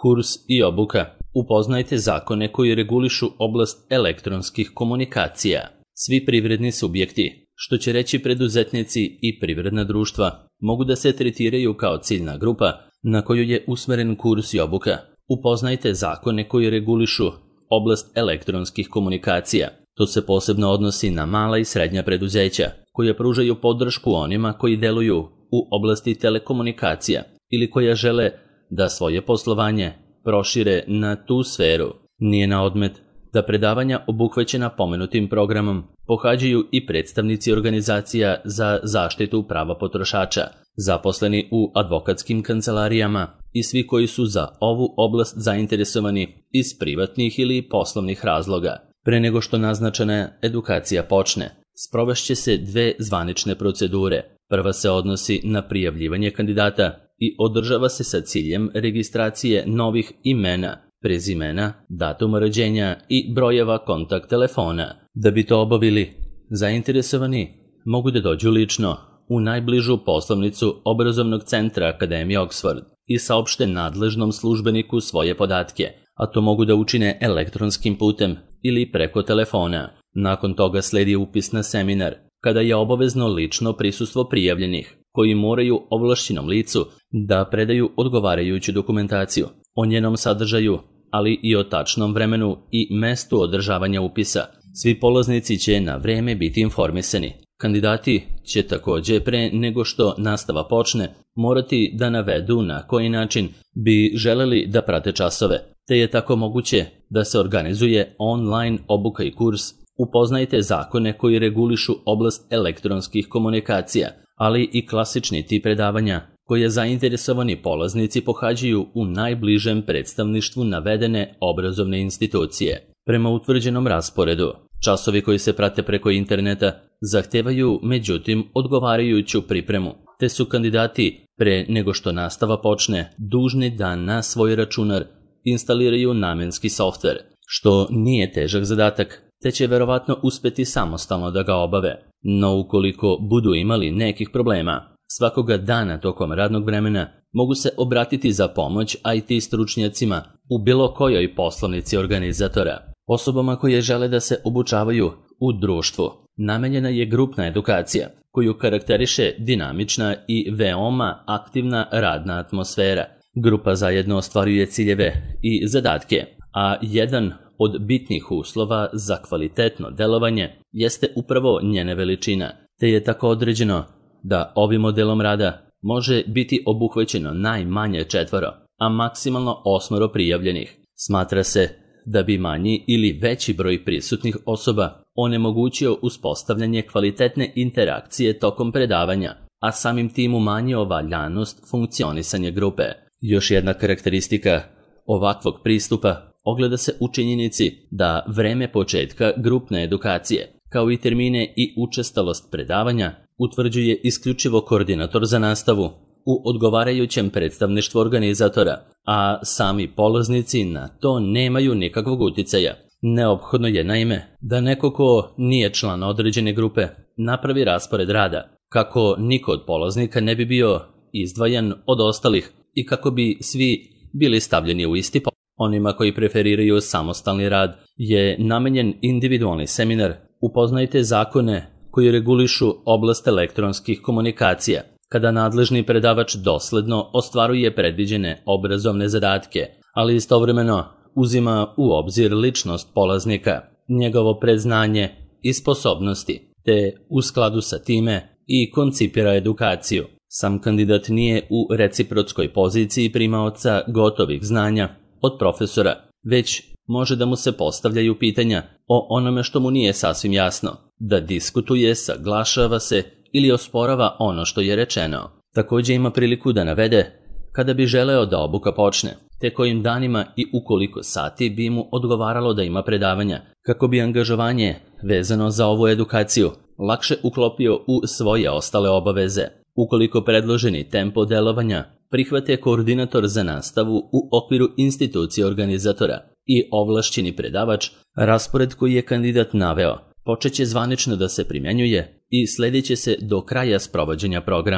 Kurs i obuka. Upoznajte zakone koji regulišu oblast elektronskih komunikacija. Svi privredni subjekti, što će reći preduzetnici i privredna društva, mogu da se tretiraju kao ciljna grupa na koju je usmeren kurs i obuka. Upoznajte zakone koji regulišu oblast elektronskih komunikacija. To se posebno odnosi na mala i srednja preduzeća, koja pružaju podršku onima koji deluju u oblasti telekomunikacija ili koja žele da svoje poslovanje prošire na tu sferu. Nije na odmet da predavanja obuhvaćena pomenutim programom pohađaju i predstavnici organizacija za zaštitu prava potrošača, zaposleni u advokatskim kancelarijama i svi koji su za ovu oblast zainteresovani iz privatnih ili poslovnih razloga. Pre nego što naznačena edukacija počne, sprovešće se dve zvanične procedure. Prva se odnosi na prijavljivanje kandidata i održava se sa ciljem registracije novih imena, prezimena, datuma rođenja i brojeva kontakt telefona. Da bi to obavili, zainteresovani mogu da dođu lično u najbližu poslovnicu obrazovnog centra Akademije Oxford i saopšte nadležnom službeniku svoje podatke, a to mogu da učine elektronskim putem ili preko telefona. Nakon toga sledi upis na seminar, kada je obavezno lično prisustvo prijavljenih, koji moraju ovlašćenom licu da predaju odgovarajuću dokumentaciju o njenom sadržaju, ali i o tačnom vremenu i mestu održavanja upisa. Svi polaznici će na vreme biti informisani. Kandidati će takođe pre nego što nastava počne morati da navedu na koji način bi želeli da prate časove, te je tako moguće da se organizuje online obuka i kurs. Upoznajte zakone koji regulišu oblast elektronskih komunikacija, ali i klasični tip predavanja koje zainteresovani polaznici pohađaju u najbližem predstavništvu navedene obrazovne institucije. Prema utvrđenom rasporedu, časovi koji se prate preko interneta zahtevaju međutim odgovarajuću pripremu, te su kandidati pre nego što nastava počne dužni da na svoj računar instaliraju namenski softver, što nije težak zadatak, te će verovatno uspeti samostalno da ga obave. No ukoliko budu imali nekih problema, svakoga dana tokom radnog vremena mogu se obratiti za pomoć IT stručnjacima u bilo kojoj poslovnici organizatora. Osobama koje žele da se obučavaju u društvu namenjena je grupna edukacija, koju karakteriše dinamična i veoma aktivna radna atmosfera. Grupa zajedno ostvaruje ciljeve i zadatke, a jedan od bitnih uslova za kvalitetno delovanje jeste upravo njene veličina, te je tako određeno da ovim modelom rada može biti obuhvaćeno najmanje 4, a maksimalno 8 prijavljenih. Smatra se da bi manji ili veći broj prisutnih osoba onemogućio uspostavljanje kvalitetne interakcije tokom predavanja, a samim tim umanjio valjanost funkcionisanja grupe. Još jedna karakteristika ovakvog pristupa ogleda se u činjenici da vreme početka grupne edukacije, kao i termine i učestalost predavanja, utvrđuje isključivo koordinator za nastavu u odgovarajućem predstavništvu organizatora, a sami polaznici na to nemaju nikakvog uticaja. Neophodno je naime da neko ko nije član određene grupe napravi raspored rada, kako niko od polaznika ne bi bio izdvajan od ostalih i kako bi svi bili stavljeni u isti položaj. Onima koji preferiraju samostalni rad je namenjen individualni seminar Upoznajte zakone koji regulišu oblast elektronskih komunikacija, kada nadležni predavač dosledno ostvaruje predviđene obrazovne zadatke, ali istovremeno uzima u obzir ličnost polaznika, njegovo predznanje i sposobnosti, te u skladu sa time i koncipira edukaciju. Sam kandidat nije u reciprotskoj poziciji primaoca gotovih znanja od profesora, već može da mu se postavljaju pitanja o onome što mu nije sasvim jasno, da diskutuje, saglašava se ili osporava ono što je rečeno. Također ima priliku da navede kada bi želeo da obuka počne, te kojim danima i u koliko sati bi mu odgovaralo da ima predavanja, kako bi angažovanje vezano za ovu edukaciju lakše uklopio u svoje ostale obaveze. Ukoliko predloženi tempo delovanja prihvate koordinator za nastavu u okviru institucije organizatora i ovlašćeni predavač, raspored koji je kandidat naveo počeće zvanično da se primjenjuje i sledit će se do kraja sprovođenja programa.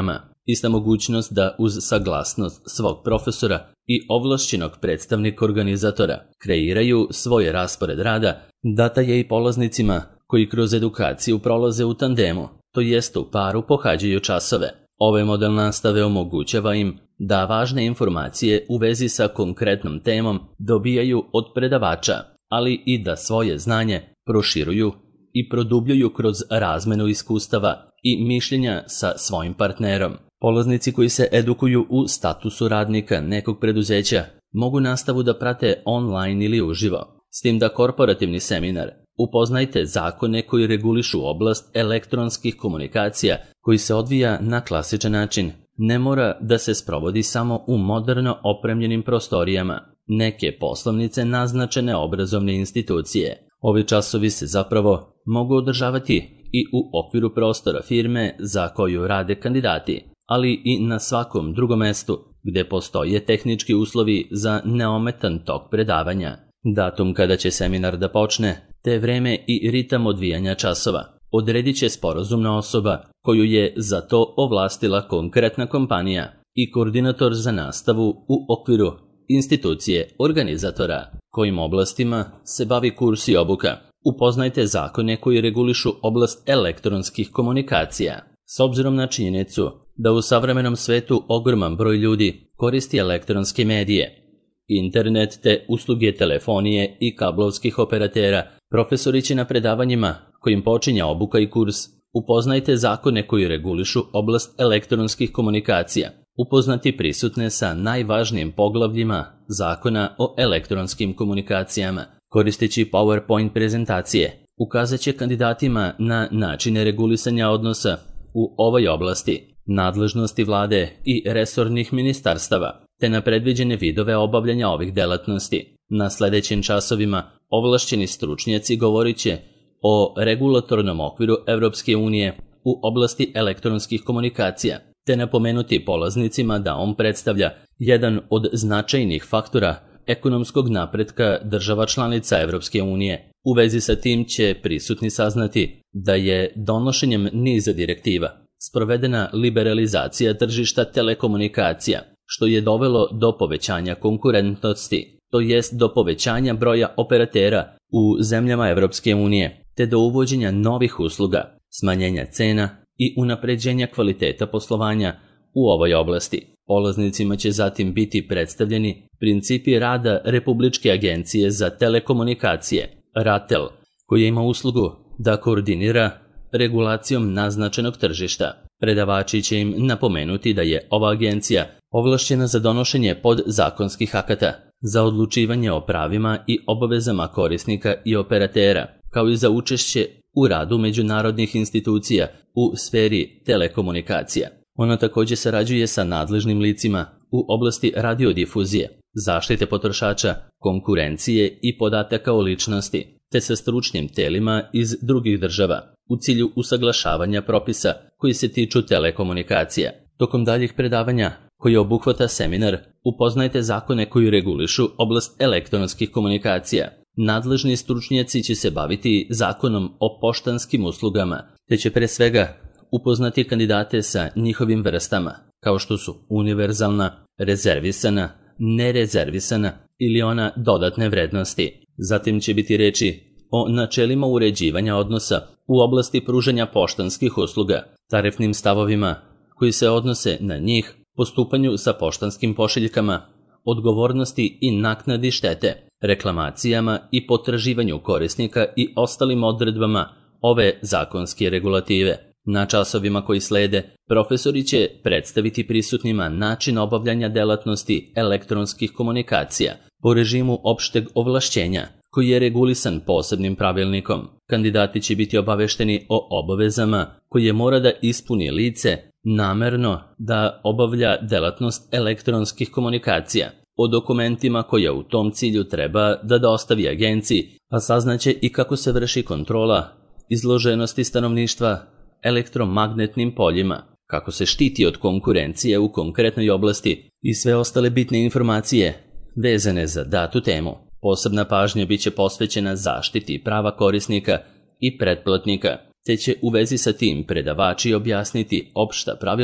Ista mogućnost da uz saglasnost svog profesora i ovlašćenog predstavnika organizatora kreiraju svoj raspored rada data je i polaznicima koji kroz edukaciju prolaze u tandemu, to jest u paru pohađaju časove. Ovaj model nastave omogućava im da važne informacije u vezi sa konkretnom temom dobijaju od predavača, ali i da svoje znanje proširuju i produbljuju kroz razmenu iskustava i mišljenja sa svojim partnerom. Polaznici koji se edukuju u statusu radnika nekog preduzeća mogu nastavu da prate online ili uživo, s tim da korporativni seminar Upoznajte zakone koji regulišu oblast elektronskih komunikacija koji se odvija na klasičan način. Ne mora da se sprovodi samo u moderno opremljenim prostorijama, neke poslovnice naznačene obrazovne institucije. Ovi časovi se zapravo mogu održavati i u okviru prostora firme za koju rade kandidati, ali i na svakom drugom mestu gde postoje tehnički uslovi za neometan tok predavanja. Datum kada će seminar da počne, te vreme i ritam odvijanja časova odredit će sporazumna osoba koju je za to ovlastila konkretna kompanija i koordinator za nastavu u okviru institucije organizatora. Kojim oblastima se bavi kurs i obuka? Upoznajte zakone koji regulišu oblast elektronskih komunikacija. S obzirom na činjenicu da u savremenom svetu ogroman broj ljudi koristi elektronske medije, internet te usluge telefonije i kablovskih operatera, profesori će na predavanjima kojim počinje obuka i kurs Upoznajte zakone koji regulišu oblast elektronskih komunikacija, upoznati prisutne sa najvažnijim poglavljima zakona o elektronskim komunikacijama. Koristeći PowerPoint prezentacije, ukazat će kandidatima na načine regulisanja odnosa u ovoj oblasti, nadležnosti vlade i resornih ministarstava, te na predviđene vidove obavljanja ovih delatnosti. Na sledećim časovima ovlašćeni stručnjaci govorit će o regulatornom okviru Evropske unije u oblasti elektronskih komunikacija, te napomenuti polaznicima da on predstavlja jedan od značajnih faktora ekonomskog napretka država članica Evropske unije. U vezi sa tim će prisutni saznati da je donošenjem niza direktiva sprovedena liberalizacija tržišta telekomunikacija, što je dovelo do povećanja konkurentnosti, to jest do povećanja broja operatera u zemljama Evropske unije, te do uvođenja novih usluga, smanjenja cena i unapređenja kvaliteta poslovanja u ovoj oblasti. Polaznicima će zatim biti predstavljeni principi rada Republičke agencije za telekomunikacije, RATEL, koja ima uslugu da koordinira regulacijom naznačenog tržišta. Predavači će im napomenuti da je ova agencija ovlašćena za donošenje podzakonskih akata, za odlučivanje o pravima i obavezama korisnika i operatera, kao i za učešće u radu međunarodnih institucija u sferi telekomunikacija. Ona također sarađuje sa nadležnim licima u oblasti radiodifuzije, zaštite potrošača, konkurencije i podataka o ličnosti, te sa stručnim telima iz drugih država u cilju usaglašavanja propisa koji se tiču telekomunikacija. Tokom daljih predavanja koji obuhvata seminar Upoznajte zakone koji regulišu oblast elektronskih komunikacija, nadležni stručnjaci će se baviti zakonom o poštanskim uslugama, te će pre svega upoznati kandidate sa njihovim vrstama, kao što su univerzalna, rezervisana, nerezervisana ili ona dodatne vrednosti. Zatim će biti reči o načelima uređivanja odnosa u oblasti pružanja poštanskih usluga, tarifnim stavovima koji se odnose na njih, postupanju sa poštanskim pošiljkama, odgovornosti i naknadi štete, reklamacijama i potraživanju korisnika i ostalim odredbama ove zakonske regulative. Na časovima koji slede, profesori će predstaviti prisutnima način obavljanja delatnosti elektronskih komunikacija po režimu opšteg ovlašćenja, koji je regulisan posebnim pravilnikom. Kandidati će biti obavešteni o obavezama koje mora da ispuni lice namerno da obavlja delatnost elektronskih komunikacija, o dokumentima koje u tom cilju treba da dostavi agenciji, a saznaće i kako se vrši kontrola izloženosti stanovništva elektromagnetnim poljima, kako se štiti od konkurencije u konkretnoj oblasti i sve ostale bitne informacije vezane za datu temu. Posebna pažnja biće posvećena zaštiti prava korisnika i pretplatnika, te će u vezi sa tim predavači objasniti opšta pravila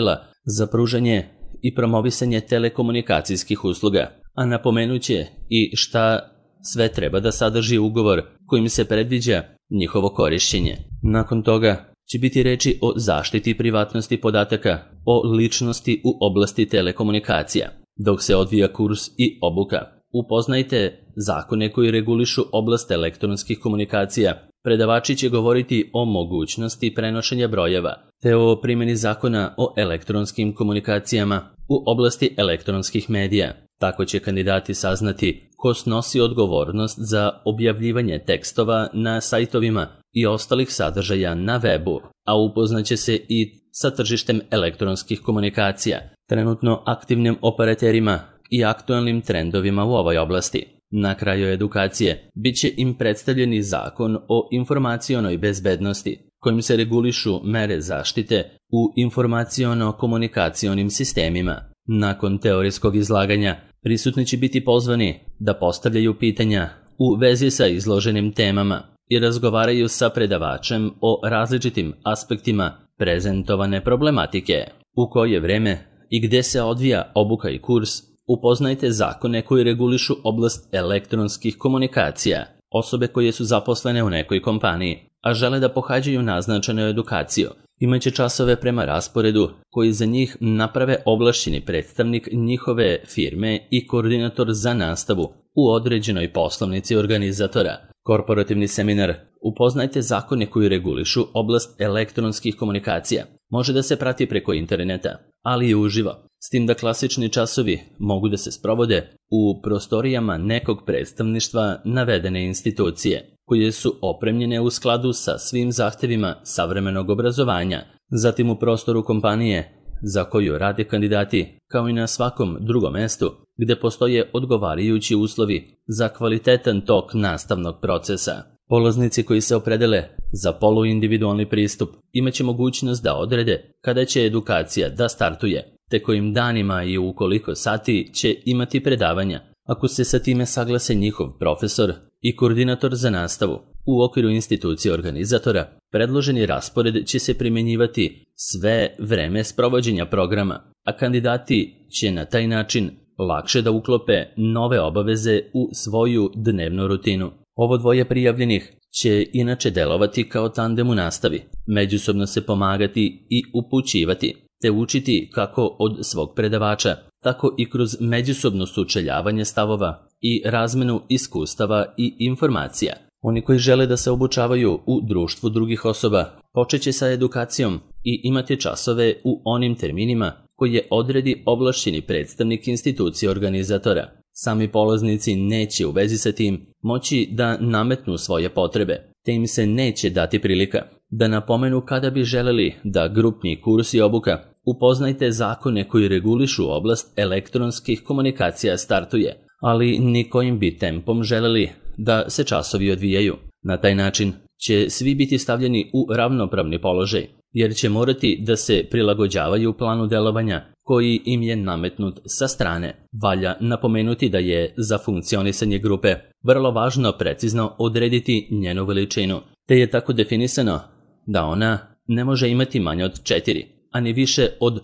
za pružanje i promovisanje telekomunikacijskih usluga, a napomenuće i šta sve treba da sadrži ugovor kojim se predviđa njihovo korišćenje. Nakon toga će biti reči o zaštiti privatnosti podataka, o ličnosti u oblasti telekomunikacija. Dok se odvija kurs i obuka, upoznajte zakone koji regulišu oblast elektronskih komunikacija. Predavači će govoriti o mogućnosti prenošenja brojeva, te o primjeni zakona o elektronskim komunikacijama u oblasti elektronskih medija. Tako će kandidati saznati ko snosi odgovornost za objavljivanje tekstova na sajtovima i ostalih sadržaja na webu, a upoznaće se i sa tržištem elektronskih komunikacija, trenutno aktivnim operaterima i aktualnim trendovima u ovoj oblasti. Na kraju edukacije bit će im predstavljeni zakon o informacionoj bezbednosti, kojim se regulišu mere zaštite u informaciono-komunikacionim sistemima. Nakon teorijskog izlaganja, prisutni će biti pozvani da postavljaju pitanja u vezi sa izloženim temama i razgovaraju sa predavačem o različitim aspektima prezentovane problematike. U koje vreme i gde se odvija obuka i kurs, upoznajte zakone koji regulišu oblast elektronskih komunikacija. Osobe koje su zaposlene u nekoj kompaniji, a žele da pohađaju naznačenu edukaciju, imaće časove prema rasporedu koji za njih naprave ovlašćeni predstavnik njihove firme i koordinator za nastavu u određenoj poslovnici organizatora. Korporativni seminar. Upoznajte zakone koji regulišu oblast elektronskih komunikacija. Može da se prati preko interneta, ali i uživo. S tim da klasični časovi mogu da se sprovode u prostorijama nekog predstavništva navedene institucije, koje su opremljene u skladu sa svim zahtevima savremenog obrazovanja, zatim u prostoru kompanije za koju rade kandidati, kao i na svakom drugom mestu gde postoje odgovarajući uslovi za kvalitetan tok nastavnog procesa. Polaznici koji se opredele za poluindividualni pristup imaće mogućnost da odrede kada će edukacija da startuje, te kojim danima i u koliko sati će imati predavanja, ako se sa time saglase njihov profesor i koordinator za nastavu. U okviru institucije organizatora, predloženi raspored će se primjenjivati sve vreme sprovođenja programa, a kandidati će na taj način lakše da uklope nove obaveze u svoju dnevnu rutinu. Ovo dvoje prijavljenih će inače delovati kao tandem u nastavi, međusobno se pomagati i upućivati, te učiti kako od svog predavača, tako i kroz međusobno sučeljavanje stavova i razmenu iskustava i informacija. Oni koji žele da se obučavaju u društvu drugih osoba počeće sa edukacijom i imati časove u onim terminima koje odredi ovlašćeni predstavnik institucije organizatora. Sami polaznici neće u vezi sa tim moći da nametnu svoje potrebe, te im se neće dati prilika da napomenu kada bi želeli da grupni kurs i obuka. Upoznajte zakone koji regulišu oblast elektronskih komunikacija startuje, ali ni kojim bi tempom želeli da se časovi odvijaju. Na taj način će svi biti stavljeni u ravnopravni položaj, jer će morati da se prilagođavaju planu delovanja koji im je nametnut sa strane. Valja napomenuti da je za funkcionisanje grupe vrlo važno precizno odrediti njenu veličinu, te je tako definisano da ona ne može imati manje od 4, a ni više od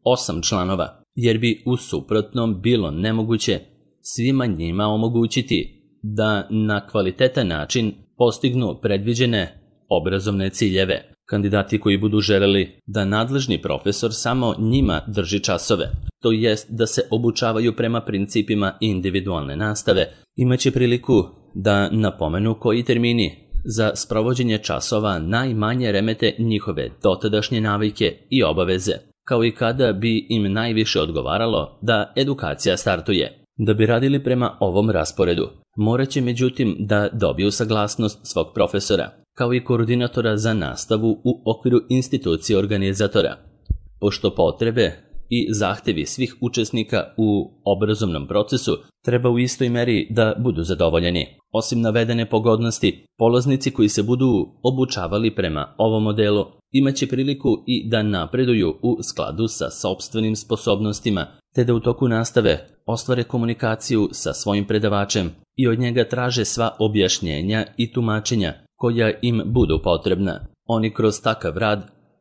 8 članova, jer bi u suprotnom bilo nemoguće svima njima omogućiti da na kvalitetan način postignu predviđene obrazovne ciljeve. Kandidati koji budu želeli da nadležni profesor samo njima drži časove, to jest da se obučavaju prema principima individualne nastave, imaće priliku da napomenu koji termini za sprovođenje časova najmanje remete njihove dotadašnje navike i obaveze, kao i kada bi im najviše odgovaralo da edukacija startuje. Da bi radili prema ovom rasporedu, morat će međutim da dobiju saglasnost svog profesora, kao i koordinatora za nastavu u okviru institucije organizatora. Pošto potrebe i zahtevi svih učesnika u obrazovnom procesu treba u istoj meri da budu zadovoljeni. Osim navedene pogodnosti, polaznici koji se budu obučavali prema ovom modelu imaće priliku i da napreduju u skladu sa sopstvenim sposobnostima, te da u toku nastave ostvare komunikaciju sa svojim predavačem i od njega traže sva objašnjenja i tumačenja koja im budu potrebna. Oni kroz takav rad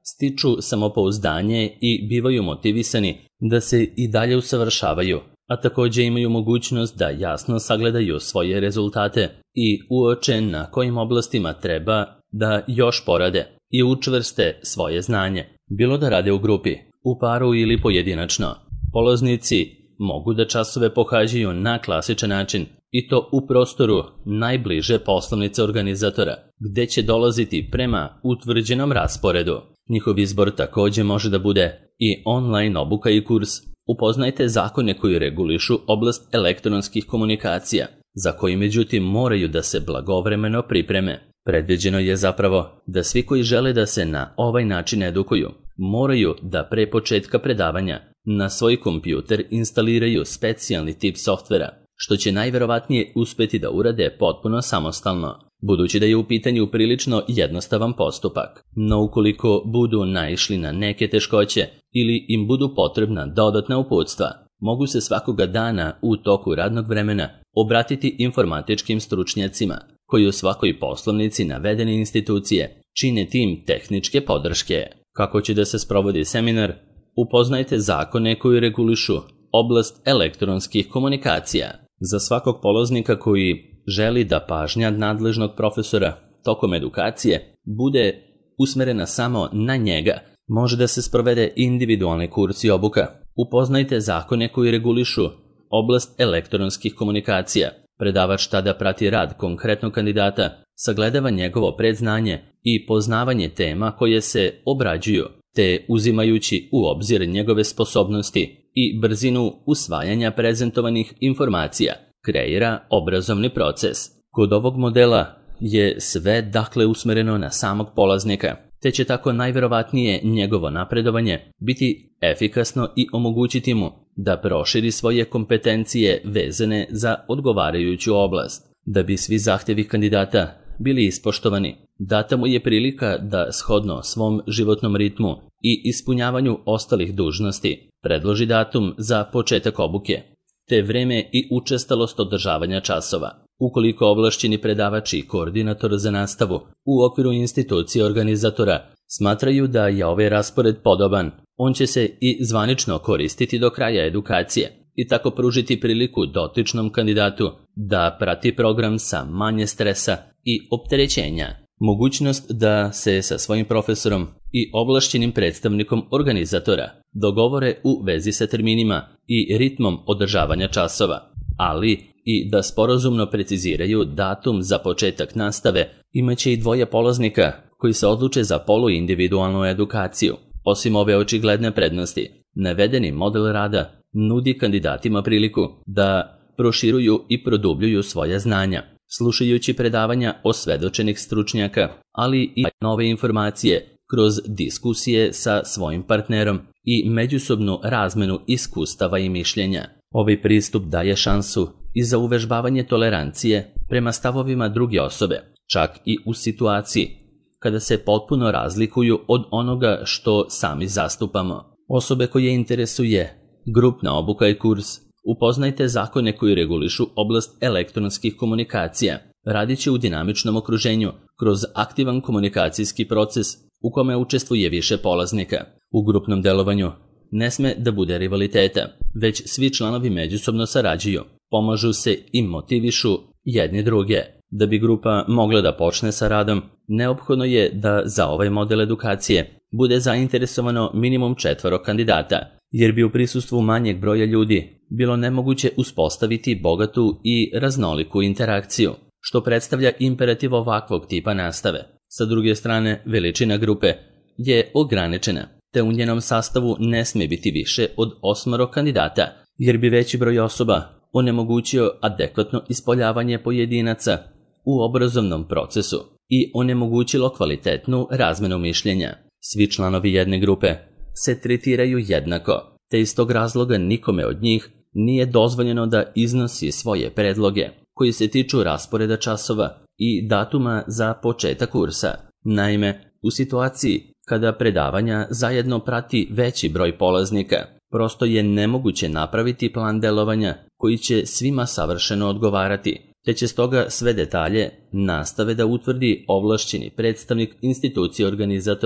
stiču samopouzdanje i bivaju motivisani da se i dalje usavršavaju, a također imaju mogućnost da jasno sagledaju svoje rezultate i uoče na kojim oblastima treba da još porade i učvrste svoje znanje. Bilo da rade u grupi, u paru ili pojedinačno, polaznici mogu da časove pohađaju na klasičan način i to u prostoru najbliže poslovnice organizatora, gde će dolaziti prema utvrđenom rasporedu. Njihov izbor također može da bude i online obuka i kurs. Upoznajte zakone koji regulišu oblast elektronskih komunikacija, za koji međutim moraju da se blagovremeno pripreme. Predviđeno je zapravo da svi koji žele da se na ovaj način edukuju, moraju da pre početka predavanja na svoj kompjuter instaliraju specijalni tip softvera, što će najverovatnije uspeti da urade potpuno samostalno, budući da je u pitanju prilično jednostavan postupak. No ukoliko budu naišli na neke teškoće ili im budu potrebna dodatna uputstva, mogu se svakoga dana u toku radnog vremena obratiti informatičkim stručnjacima, koji u svakoj poslovnici navedene institucije čine tim tehničke podrške. Kako će da se sprovodi seminar? Upoznajte zakone koji regulišu oblast elektronskih komunikacija. Za svakog polaznika koji želi da pažnja nadležnog profesora tokom edukacije bude usmerena samo na njega, može da se sprovede individualni kurs i obuka. Upoznajte zakone koji regulišu oblast elektronskih komunikacija. Predavač tada prati rad konkretnog kandidata, sagledava njegovo predznanje i poznavanje tema koje se obrađuju, te uzimajući u obzir njegove sposobnosti i brzinu usvajanja prezentovanih informacija, kreira obrazovni proces. Kod ovog modela je sve dakle usmereno na samog polaznika, te će tako najverovatnije njegovo napredovanje biti efikasno i omogućiti mu da proširi svoje kompetencije vezane za odgovarajuću oblast. Da bi svi zahtjevi kandidata bili ispoštovani, data mu je prilika da shodno svom životnom ritmu i ispunjavanju ostalih dužnosti predloži datum za početak obuke, te vreme i učestalost održavanja časova. Ukoliko ovlašćeni predavač i koordinator za nastavu u okviru institucije organizatora smatraju da je ovaj raspored podoban, on će se i zvanično koristiti do kraja edukacije i tako pružiti priliku dotičnom kandidatu da prati program sa manje stresa i opterećenja. Mogućnost da se sa svojim profesorom i ovlašćenim predstavnikom organizatora dogovore u vezi sa terminima i ritmom održavanja časova, ali i da sporazumno preciziraju datum za početak nastave, imaće i dvoje polaznika koji se odluče za poluindividualnu edukaciju. Osim ove očigledne prednosti, navedeni model rada nudi kandidatima priliku da proširuju i produbljuju svoja znanja, slušajući predavanja osvedočenih stručnjaka, ali i nove informacije kroz diskusije sa svojim partnerom i međusobnu razmenu iskustava i mišljenja. Ovaj pristup daje šansu i za uvežbavanje tolerancije prema stavovima druge osobe, čak i u situaciji kada se potpuno razlikuju od onoga što sami zastupamo. Osobe koje interesuje grupna obuka i kurs, upoznajte zakone koji regulišu oblast elektronskih komunikacija. Radit će u dinamičnom okruženju kroz aktivan komunikacijski proces u kome učestvuje više polaznika. U grupnom delovanju ne sme da bude rivaliteta, već svi članovi međusobno sarađuju, pomažu se i motivišu jedni druge. Da bi grupa mogla da počne sa radom, neophodno je da za ovaj model edukacije bude zainteresovano minimum 4 kandidata, jer bi u prisustvu manjeg broja ljudi bilo nemoguće uspostaviti bogatu i raznoliku interakciju, što predstavlja imperativ ovakvog tipa nastave. Sa druge strane, veličina grupe je ograničena, te u njenom sastavu ne sme biti više od 8 kandidata, jer bi veći broj osoba onemogućio adekvatno ispoljavanje pojedinaca u obrazovnom procesu i onemogućilo kvalitetnu razmenu mišljenja. Svi članovi jedne grupe se tretiraju jednako, te iz tog razloga nikome od njih nije dozvoljeno da iznosi svoje predloge koji se tiču rasporeda časova i datuma za početak kursa. Naime, u situaciji kada predavanja zajedno prati veći broj polaznika, prosto je nemoguće napraviti plan delovanja koji će svima savršeno odgovarati, te će stoga sve detalje nastave da utvrdi ovlašćeni predstavnik institucije organizatora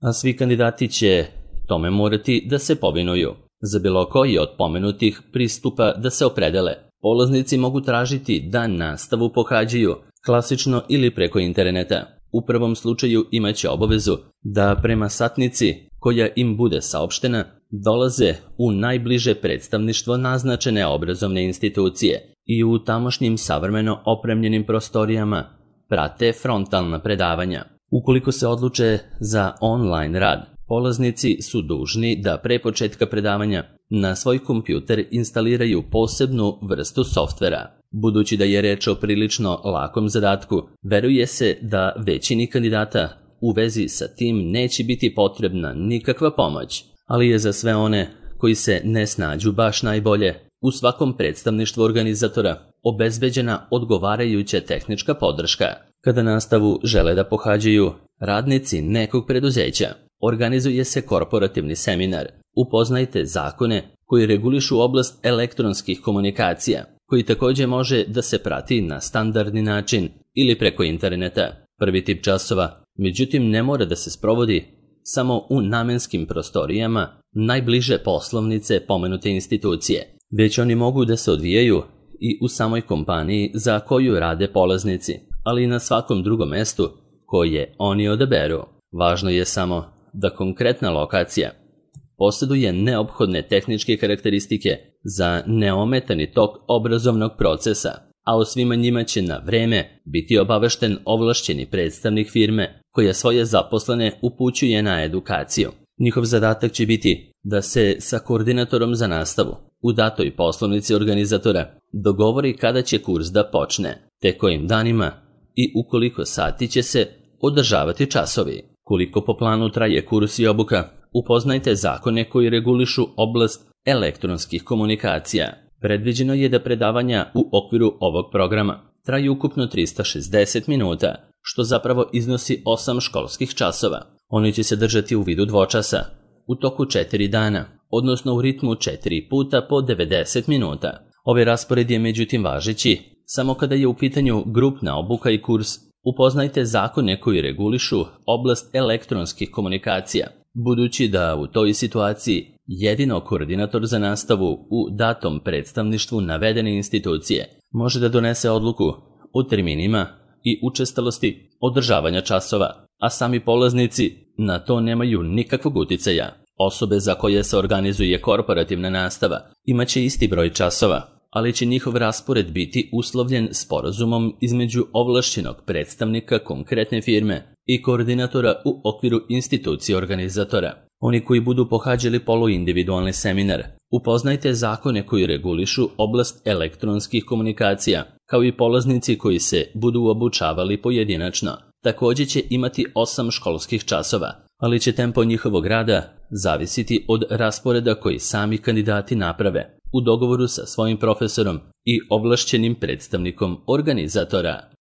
a svi kandidati će tome morati da se povinuju. Za bilo koji od pomenutih pristupa da se opredele, polaznici mogu tražiti da nastavu pohađaju klasično ili preko interneta. U prvom slučaju imaće obavezu da prema satnici koja im bude saopštena dolaze u najbliže predstavništvo naznačene obrazovne institucije i u tamošnjim savremeno opremljenim prostorijama prate frontalna predavanja. Ukoliko se odluče za online rad, polaznici su dužni da pre početka predavanja na svoj kompjuter instaliraju posebnu vrstu softvera. Budući da je reč o prilično lakom zadatku, veruje se da većini kandidata u vezi sa tim neće biti potrebna nikakva pomoć, ali je za sve one koji se ne snađu baš najbolje u svakom predstavništvu organizatora obezbeđena odgovarajuća tehnička podrška. Kada nastavu žele da pohađaju radnici nekog preduzeća, organizuje se korporativni seminar. Upoznajte zakone koji regulišu oblast elektronskih komunikacija, koji također može da se prati na standardni način ili preko interneta. Prvi tip časova, međutim, ne mora da se sprovodi samo u namenskim prostorijama najbliže poslovnice pomenute institucije, već oni mogu da se odvijaju i u samoj kompaniji za koju rade polaznici, ali i na svakom drugom mestu koje oni odaberu. Važno je samo da konkretna lokacija posjeduje neophodne tehničke karakteristike za neometani tok obrazovnog procesa, a o svima njima će na vreme biti obavešten ovlašćeni predstavnik firme koja svoje zaposlene upućuje na edukaciju. Njihov zadatak će biti da se sa koordinatorom za nastavu u datoj poslovnici organizatora dogovori kada će kurs da počne, te kojim danima i u koliko sati će se održavati časovi. Koliko po planu traje kurs i obuka, upoznajte zakone koji regulišu oblast elektronskih komunikacija. Predviđeno je da predavanja u okviru ovog programa traju ukupno 360 minuta, što zapravo iznosi 8 školskih časova. Oni će se držati u vidu dvočasa, u toku 4 dana, odnosno u ritmu 4 puta po 90 minuta. Ovaj raspored je međutim važeći samo kada je u pitanju grupna obuka i kurs. Upoznajte zakone koji regulišu oblast elektronskih komunikacija, budući da u toj situaciji jedino koordinator za nastavu u datom predstavništvu navedene institucije može da donese odluku o terminima i učestalosti održavanja časova, a sami polaznici na to nemaju nikakvog uticaja. Osobe za koje se organizuje korporativna nastava imaće isti broj časova, ali će njihov raspored biti uslovljen sporazumom između ovlašćenog predstavnika konkretne firme i koordinatora u okviru institucije organizatora. Oni koji budu pohađali poluindividualni seminar, upoznajte zakone koji regulišu oblast elektronskih komunikacija, kao i polaznici koji se budu obučavali pojedinačno. Također će imati 8 školskih časova, ali će tempo njihovog rada zavisiti od rasporeda koji sami kandidati naprave u dogovoru sa svojim profesorom i ovlašćenim predstavnikom organizatora.